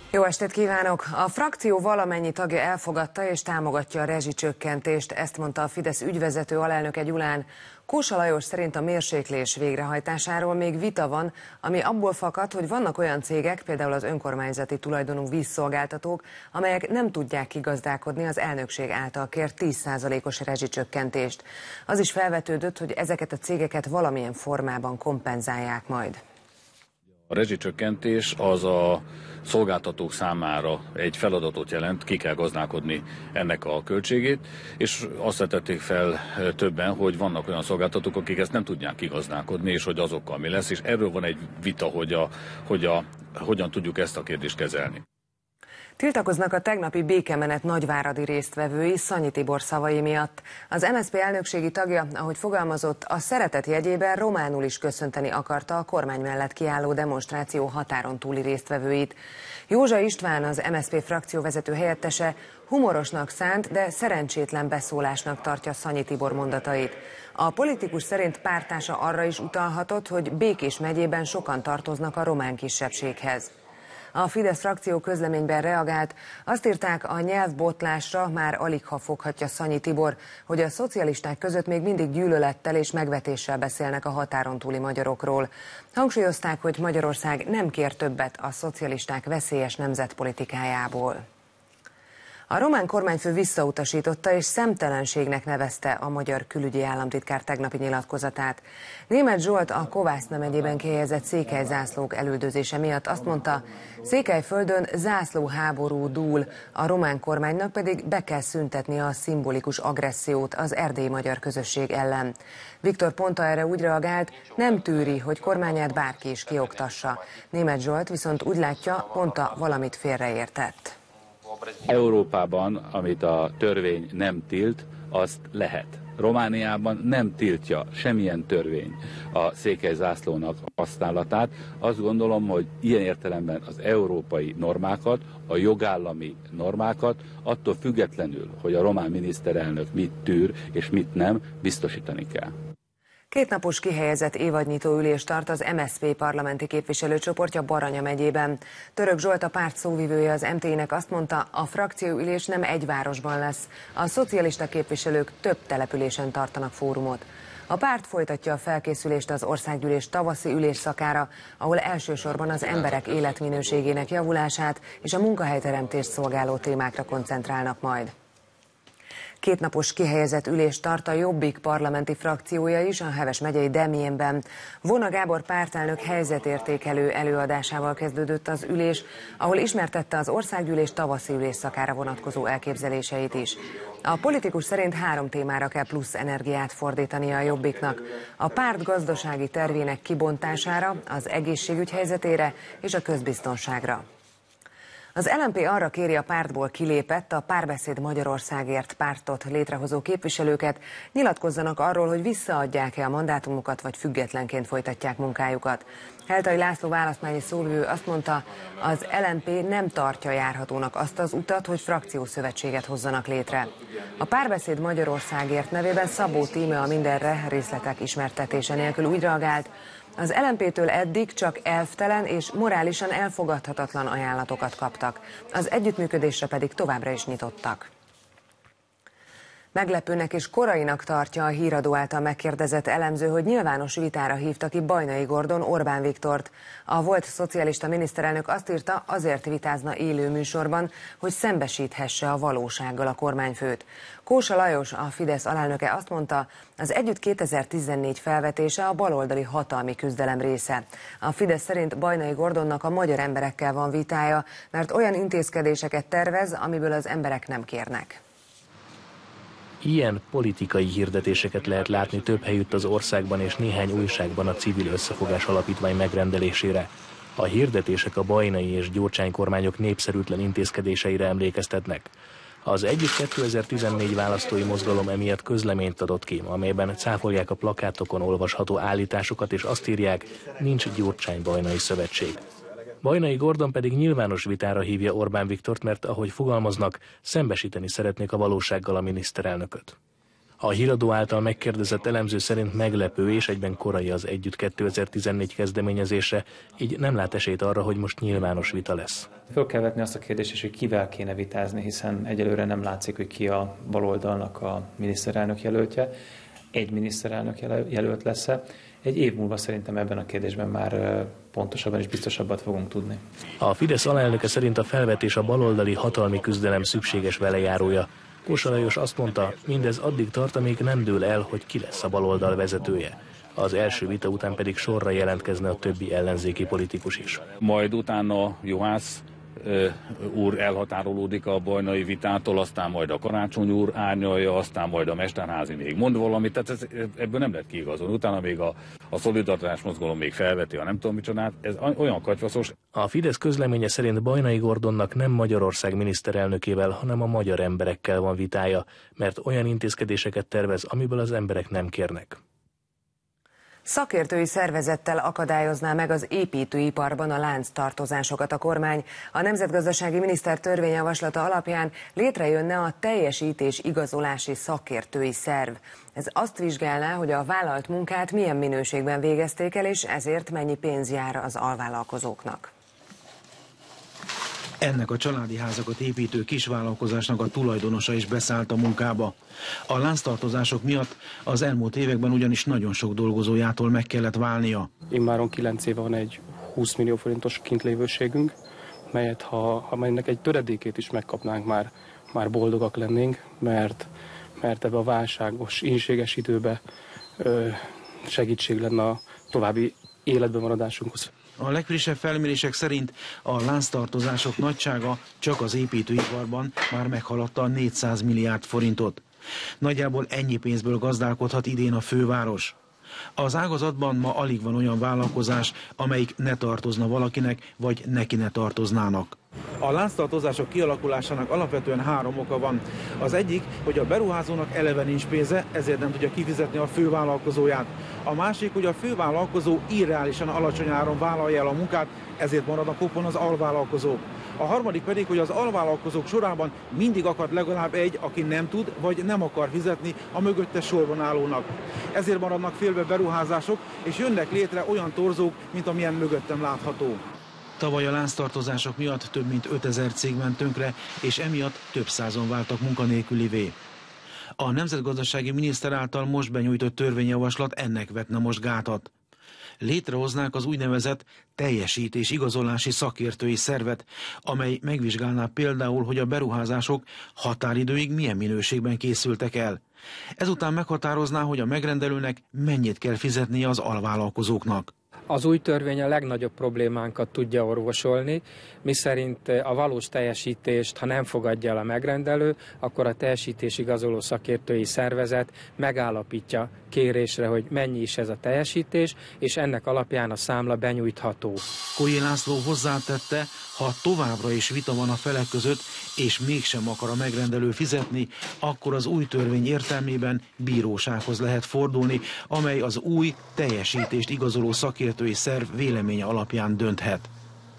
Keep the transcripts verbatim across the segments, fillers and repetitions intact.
Jó estét kívánok! A frakció valamennyi tagja elfogadta és támogatja a rezsicsökkentést, ezt mondta a Fidesz ügyvezető alelnöke Gyulán. Kósa Lajos szerint a mérséklés végrehajtásáról még vita van, ami abból fakad, hogy vannak olyan cégek, például az önkormányzati tulajdonú vízszolgáltatók, amelyek nem tudják kigazdálkodni az elnökség által kért tíz százalékos rezsicsökkentést. Az is felvetődött, hogy ezeket a cégeket valamilyen formában kompenzálják majd. A rezsicsökkentés az a szolgáltatók számára egy feladatot jelent, ki kell gazdálkodni ennek a költségét, és azt vetették fel többen, hogy vannak olyan szolgáltatók, akik ezt nem tudják kigazdálkodni, és hogy azokkal mi lesz, és erről van egy vita, hogy, a, hogy a, hogyan tudjuk ezt a kérdést kezelni. Tiltakoznak a tegnapi békemenet nagyváradi résztvevői Szanyi Tibor szavai miatt. Az em es zé pé elnökségi tagja, ahogy fogalmazott, a szeretet jegyében románul is köszönteni akarta a kormány mellett kiálló demonstráció határon túli résztvevőit. Józsa István, az em es zé pé frakcióvezető helyettese humorosnak szánt, de szerencsétlen beszólásnak tartja Szanyi Tibor mondatait. A politikus szerint párttársa arra is utalhatott, hogy Békés megyében sokan tartoznak a román kisebbséghez. A Fidesz frakció közleményben reagált, azt írták, a nyelvbotlásra már aligha foghatja Szanyi Tibor, hogy a szocialisták között még mindig gyűlölettel és megvetéssel beszélnek a határon túli magyarokról. Hangsúlyozták, hogy Magyarország nem kér többet a szocialisták veszélyes nemzetpolitikájából. A román kormányfő visszautasította és szemtelenségnek nevezte a magyar külügyi államtitkár tegnapi nyilatkozatát. Németh Zsolt a Kovászna megyében kihelyezett székelyzászlók elüldözése miatt azt mondta, Székelyföldön zászlóháború dúl, a román kormánynak pedig be kell szüntetni a szimbolikus agressziót az erdélyi magyar közösség ellen. Viktor Ponta erre úgy reagált, nem tűri, hogy kormányát bárki is kioktassa. Németh Zsolt viszont úgy látja, Ponta valamit félreértett. Európában, amit a törvény nem tilt, azt lehet. Romániában nem tiltja semmilyen törvény a székelyzászlónak használatát. Azt gondolom, hogy ilyen értelemben az európai normákat, a jogállami normákat, attól függetlenül, hogy a román miniszterelnök mit tűr és mit nem, biztosítani kell. Kétnapos kihelyezett évadnyitó ülést tart az em es zé pé parlamenti képviselőcsoportja Baranya megyében. Török Zsolt, a párt szóvivője az em té i-nek azt mondta, a frakcióülés nem egy városban lesz. A szocialista képviselők több településen tartanak fórumot. A párt folytatja a felkészülést az országgyűlés tavaszi ülésszakára, ahol elsősorban az emberek életminőségének javulását és a munkahelyteremtést szolgáló témákra koncentrálnak majd. Kétnapos kihelyezett ülést tart a Jobbik parlamenti frakciója is a Heves megyei Demjénben. Vona Gábor pártelnök helyzetértékelő előadásával kezdődött az ülés, ahol ismertette az országgyűlés tavaszi ülésszakára vonatkozó elképzeléseit is. A politikus szerint három témára kell plusz energiát fordítania a Jobbiknak: a párt gazdasági tervének kibontására, az egészségügy helyzetére és a közbiztonságra. Az el em pé arra kéri a pártból kilépett, a Párbeszéd Magyarországért pártot létrehozó képviselőket, nyilatkozzanak arról, hogy visszaadják-e a mandátumukat, vagy függetlenként folytatják munkájukat. Heltai László választmányi szóvivő azt mondta, az el em pé nem tartja járhatónak azt az utat, hogy frakciószövetséget hozzanak létre. A Párbeszéd Magyarországért nevében Szabó Tíme a mindenre részletek ismertetése nélkül úgy reagált, az el em pé-től eddig csak elvtelen és morálisan elfogadhatatlan ajánlatokat kaptak, az együttműködésre pedig továbbra is nyitottak. Meglepőnek és korainak tartja a Híradó által megkérdezett elemző, hogy nyilvános vitára hívta ki Bajnai Gordon Orbán Viktort. A volt szocialista miniszterelnök azt írta, azért vitázna élő műsorban, hogy szembesíthesse a valósággal a kormányfőt. Kósa Lajos, a Fidesz alelnöke azt mondta, az Együtt kétezer-tizennégy felvetése a baloldali hatalmi küzdelem része. A Fidesz szerint Bajnai Gordonnak a magyar emberekkel van vitája, mert olyan intézkedéseket tervez, amiből az emberek nem kérnek. Ilyen politikai hirdetéseket lehet látni több helyütt az országban és néhány újságban a Civil Összefogás Alapítvány megrendelésére. A hirdetések a bajnai és Gyurcsány kormányok népszerűtlen intézkedéseire emlékeztetnek. Az Együtt kétezer-tizennégy választói mozgalom emiatt közleményt adott ki, amelyben cáfolják a plakátokon olvasható állításokat, és azt írják, nincs Gyurcsány-Bajnai szövetség. Bajnai Gordon pedig nyilvános vitára hívja Orbán Viktort, mert ahogy fogalmaznak, szembesíteni szeretnék a valósággal a miniszterelnököt. A híradó által megkérdezett elemző szerint meglepő és egyben korai az Együtt kétezer-tizennégy kezdeményezése, így nem lát esélyt arra, hogy most nyilvános vita lesz. Föl kell vetni azt a kérdést is, hogy kivel kéne vitázni, hiszen egyelőre nem látszik, hogy ki a baloldalnak a miniszterelnök jelöltje. Egy miniszterelnök jelölt lesz-e. Egy év múlva szerintem ebben a kérdésben már pontosabban és biztosabbat fogunk tudni. A Fidesz alelnöke szerint a felvetés a baloldali hatalmi küzdelem szükséges velejárója. Kósa Lajos azt mondta, mindez addig tart, amíg nem dől el, hogy ki lesz a baloldal vezetője. Az első vita után pedig sorra jelentkezne a többi ellenzéki politikus is. Majd utána Juhász úr elhatárolódik a bajnai vitától, aztán majd a Karácsony úr árnyalja, aztán majd a Mesterházi még mond valamit, tehát ez, ebből nem lehet kiigazolni. Utána még a, a Szolidaritás mozgalom még felveti a nem tudom micsodát, ez olyan katyvaszos. A Fidesz közleménye szerint Bajnai Gordonnak nem Magyarország miniszterelnökével, hanem a magyar emberekkel van vitája, mert olyan intézkedéseket tervez, amiből az emberek nem kérnek. Szakértői szervezettel akadályozná meg az építőiparban a lánctartozásokat a kormány. A nemzetgazdasági miniszter törvényjavaslata alapján létrejönne a teljesítés igazolási szakértői szerv. Ez azt vizsgálná, hogy a vállalt munkát milyen minőségben végezték el, és ezért mennyi pénz jár az alvállalkozóknak. Ennek a családi házakat építő kisvállalkozásnak a tulajdonosa is beszállt a munkába. A lánctartozások miatt az elmúlt években ugyanis nagyon sok dolgozójától meg kellett válnia. Immáron kilenc éve van egy húsz millió forintos kintlévőségünk, melyet ha, ha ennek egy töredékét is megkapnánk, már, már boldogak lennénk, mert, mert ebbe a válságos, ínséges időbe ö, segítség lenne a további életben maradásunkhoz. A legfrissebb felmérések szerint a lánctartozások nagysága csak az építőiparban már meghaladta a négyszáz milliárd forintot. Nagyjából ennyi pénzből gazdálkodhat idén a főváros. Az ágazatban ma alig van olyan vállalkozás, amelyik ne tartozna valakinek, vagy neki ne tartoznának. A lánctartozások kialakulásának alapvetően három oka van. Az egyik, hogy a beruházónak eleve nincs pénze, ezért nem tudja kifizetni a fővállalkozóját. A másik, hogy a fővállalkozó irreálisan alacsony áron vállalja el a munkát, ezért marad a kopon az alvállalkozók. A harmadik pedig, hogy az alvállalkozók sorában mindig akad legalább egy, aki nem tud vagy nem akar fizetni a mögötte sorban állónak. Ezért maradnak félbe beruházások, és jönnek létre olyan torzók, mint amilyen mögöttem látható. Tavaly a lánctartozások miatt több mint ötezer cég ment tönkre, és emiatt több százan váltak munkanélkülivé. A nemzetgazdasági miniszter által most benyújtott törvényjavaslat ennek vetne most gátat. Létrehoznák az úgynevezett teljesítés igazolási szakértői szervet, amely megvizsgálná például, hogy a beruházások határidőig milyen minőségben készültek el. Ezután meghatározná, hogy a megrendelőnek mennyit kell fizetnie az alvállalkozóknak. Az új törvény a legnagyobb problémánkat tudja orvosolni, miszerint a valós teljesítést, ha nem fogadja el a megrendelő, akkor a teljesítés igazoló szakértői szervezet megállapítja kérésre, hogy mennyi is ez a teljesítés, és ennek alapján a számla benyújtható. Kói László hozzátette, ha továbbra is vita van a felek között, és mégsem akar a megrendelő fizetni, akkor az új törvény értelmében bírósághoz lehet fordulni, amely az új teljesítést igazoló szakértői szerv véleménye alapján dönthet.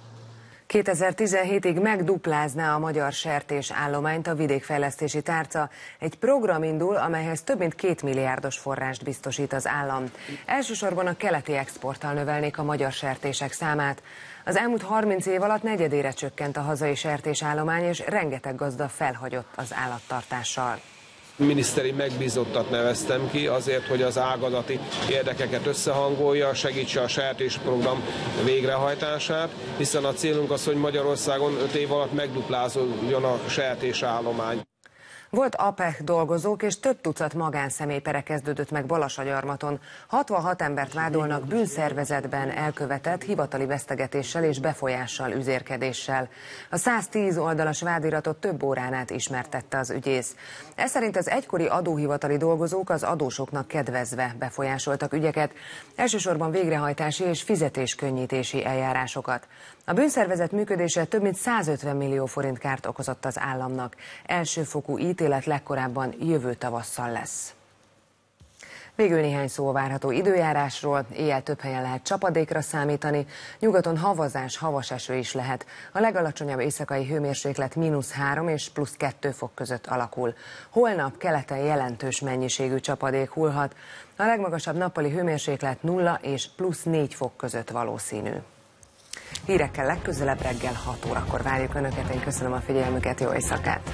kétezer-tizenhétig megduplázná a magyar sertésállományt a vidékfejlesztési tárca. Egy program indul, amelyhez több mint két milliárdos forrást biztosít az állam. Elsősorban a keleti exporttal növelnék a magyar sertések számát. Az elmúlt harminc év alatt negyedére csökkent a hazai sertésállomány, és rengeteg gazda felhagyott az állattartással. Miniszteri megbízottat neveztem ki azért, hogy az ágazati érdekeket összehangolja, segítse a sertésprogram végrehajtását, hiszen a célunk az, hogy Magyarországon öt év alatt megduplázódjon a sertésállomány. Volt á pé e há dolgozók és több tucat magánszemély pere kezdődött meg Balasagyarmaton. hatvanhat embert vádolnak bűnszervezetben elkövetett hivatali vesztegetéssel és befolyással, üzérkedéssel. A száztíz oldalas vádiratot több órán át ismertette az ügyész. Ez szerint az egykori adóhivatali dolgozók az adósoknak kedvezve befolyásoltak ügyeket, elsősorban végrehajtási és fizetéskönnyítési eljárásokat. A bűnszervezet működése több mint százötven millió forint kárt okozott az államnak. Elsőfokú ítélet legkorábban jövő tavasszal lesz. Végül néhány szó várható időjárásról. Éjjel több helyen lehet csapadékra számítani, nyugaton havazás, havas eső is lehet. A legalacsonyabb éjszakai hőmérséklet mínusz három és plusz kettő fok között alakul. Holnap keleten jelentős mennyiségű csapadék hullhat. A legmagasabb nappali hőmérséklet nulla és plusz négy fok között valószínű. Hírekkel legközelebb reggel hat órakor várjuk Önöket. Én köszönöm a figyelmüket, jó éjszakát!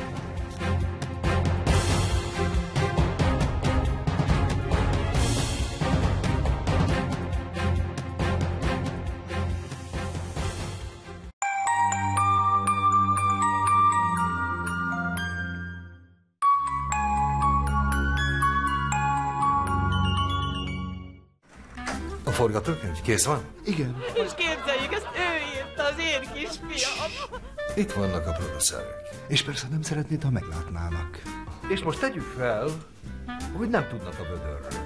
A forgatókönyv kész van? Igen. És képzeljük, ezt ő írta, az én kisfiam. Itt vannak a producerek. És persze nem szeretnéd, ha meglátnának. És most tegyük fel, hogy nem tudnak a vödörről.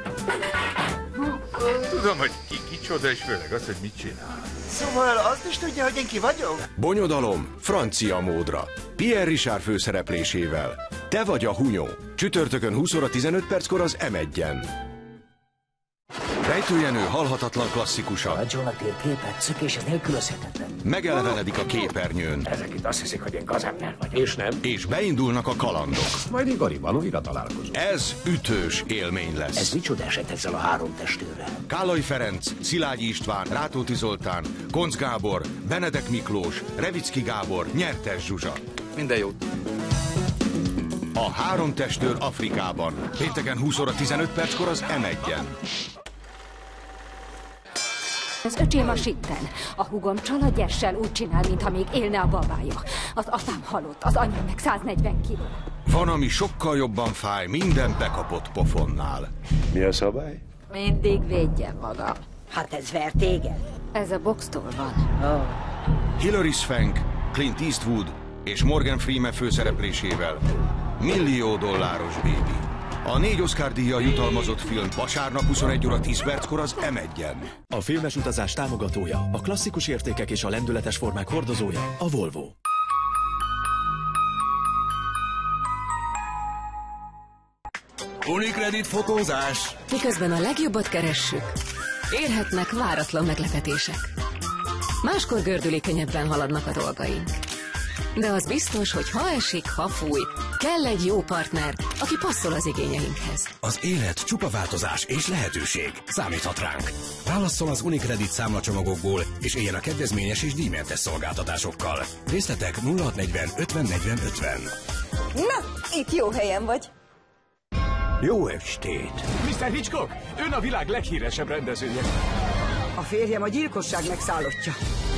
Tudom, hogy ki kicsoda, és főleg az, hogy mit csinál. Szóval azt is tudja, hogy én ki vagyok? Bonyodalom francia módra. Pierre Richard főszereplésével. Te vagy a hunyó. Csütörtökön húsz óra tizenöt perckor az em egyen. Rejtőjenő halhatatlan klasszikusa. A John a térképet szökéshez nélkülözhetetlen. Megelevenedik a képernyőn. Ezek itt azt hiszik, hogy én gazember vagyok. És nem. És beindulnak a kalandok. Majd Igorival újra találkozunk. Ez ütős élmény lesz. Ez micsoda eset ezzel a három testőrrel? Kálai Ferenc, Szilágyi István, Rátóti Zoltán, Koncz Gábor, Benedek Miklós, Revicki Gábor, Nyertes Zsuzsa. Minden jót. A három testőr Afrikában. Pénteken húsz óra tizenöt perckor az em egyen. Az öcsém a sitten. A húgom csaladjessel úgy csinál, mintha még élne a babája. Az apám halott, az anyám meg száznegyven kiló. Van, ami sokkal jobban fáj minden bekapott pofonnál. Mi a szabály? Mindig védjem magam. Hát ez ver téged? Ez a boxtól van. Oh. Hilary Swank, Clint Eastwood és Morgan Freeman főszereplésével. Millió dolláros bébi. A négy Oscar-díjjal jutalmazott film vasárnap huszonegy óra tíz perckor az em egyen. A filmes utazás támogatója, a klasszikus értékek és a lendületes formák hordozója, a Volvo. Unicredit fotózás. Miközben a legjobbat keressük, érhetnek váratlan meglepetések. Máskor gördülékenyebben haladnak a dolgaink. De az biztos, hogy ha esik, ha fúj, kell egy jó partner, aki passzol az igényeinkhez. Az élet csupa változás és lehetőség. Számíthat ránk. Válasszon az Unicredit számlacsomagokból, és éljen a kedvezményes és díjmentes szolgáltatásokkal. Részletek nulla hat negyven ötven negyven ötven. Na, itt jó helyen vagy. Jó estét! miszter Hitchcock, ön a világ leghíresebb rendezője. A férjem a gyilkosság megszállottja.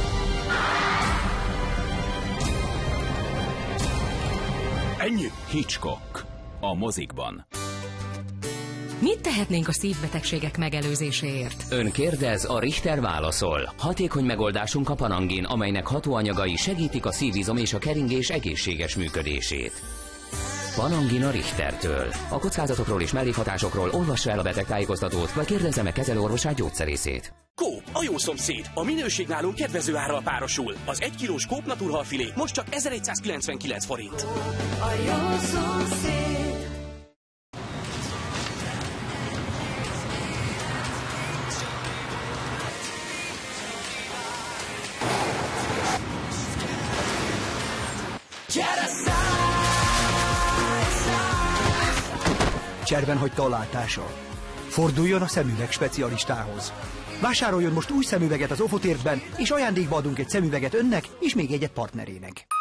Ennyi? Hitchcock. A mozikban. Mit tehetnénk a szívbetegségek megelőzéséért? Ön kérdez, a Richter válaszol. Hatékony megoldásunk a Panangin, amelynek hatóanyagai segítik a szívizom és a keringés egészséges működését. Panangin a Richtertől. A kockázatokról és mellékhatásokról olvassa el a betegtájékoztatót, vagy kérdezze meg kezelőorvosát, gyógyszerészét. Coop, a jó szomszéd. A minőség nálunk kedvező árral párosul. Az egy kilós Coop naturhalfilé most csak ezeregyszázkilencvenkilenc forint. A jó szomszéd. Cserben hagyta a látása. Forduljon a szemüveg specialistához. Vásároljon most új szemüveget az Ofotértben, és ajándékba adunk egy szemüveget önnek és még egyet partnerének.